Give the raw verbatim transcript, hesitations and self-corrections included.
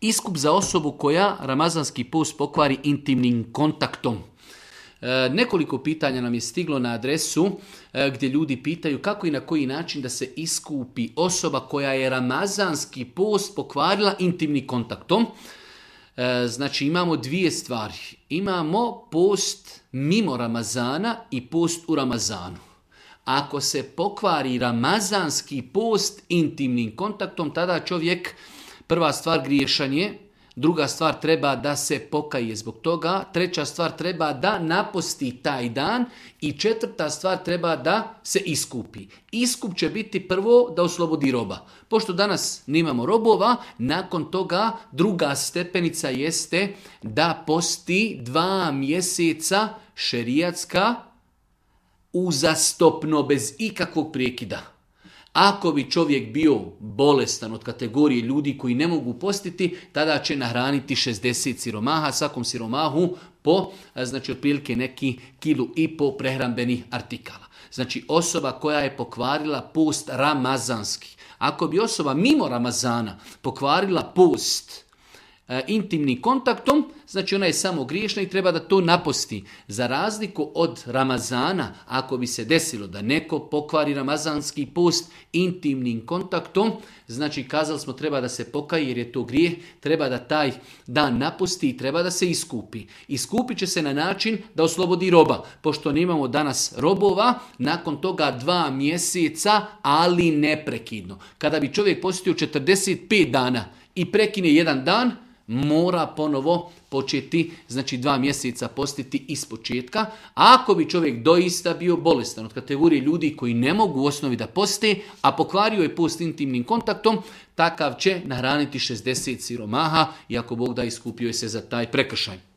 Iskup za osobu koja ramazanski post pokvari intimnim kontaktom. E, nekoliko pitanja nam je stiglo na adresu e, gdje ljudi pitaju kako i na koji način da se iskupi osoba koja je ramazanski post pokvarila intimnim kontaktom. E, znači imamo dvije stvari. Imamo post mimo Ramazana i post u Ramazanu. Ako se pokvari ramazanski post intimnim kontaktom, tada čovjek, prva stvar, griješan je, druga stvar, treba da se pokaje zbog toga, treća stvar, treba da naposti taj dan i četvrta stvar, treba da se iskupi. Iskup će biti prvo da oslobodi roba. Pošto danas nemamo robova, nakon toga druga stepenica jeste da posti dva mjeseca šerijatska uzastopno, bez ikakvog prekida. Ako bi čovjek bio bolestan od kategorije ljudi koji ne mogu postiti, tada će nahraniti šezdeset siromaha, svakom siromahu po, znači otprilike neki kilu i po prehrambenih artikala. Znači osoba koja je pokvarila post ramazanski. Ako bi osoba mimo Ramazana pokvarila post intimnim kontaktom, znači ona je samo griješna i treba da to naposti. Za razliku od Ramazana, ako bi se desilo da neko pokvari ramazanski post intimnim kontaktom, znači kazali smo treba da se pokaje jer je to grijeh, treba da taj dan naposti i treba da se iskupi. Iskupit će se na način da oslobodi roba. Pošto nemamo danas robova, nakon toga dva mjeseca, ali neprekidno. Kada bi čovjek postio četrdeset pet dana i prekine jedan dan, mora ponovo početi, znači dva mjeseca postiti iz početka. A ako bi čovjek doista bio bolestan od kategorije ljudi koji ne mogu u osnovi da poste, a pokvario je post intimnim kontaktom, takav će nahraniti šezdeset siromaha i ako Bog da iskupio je se za taj prekršaj.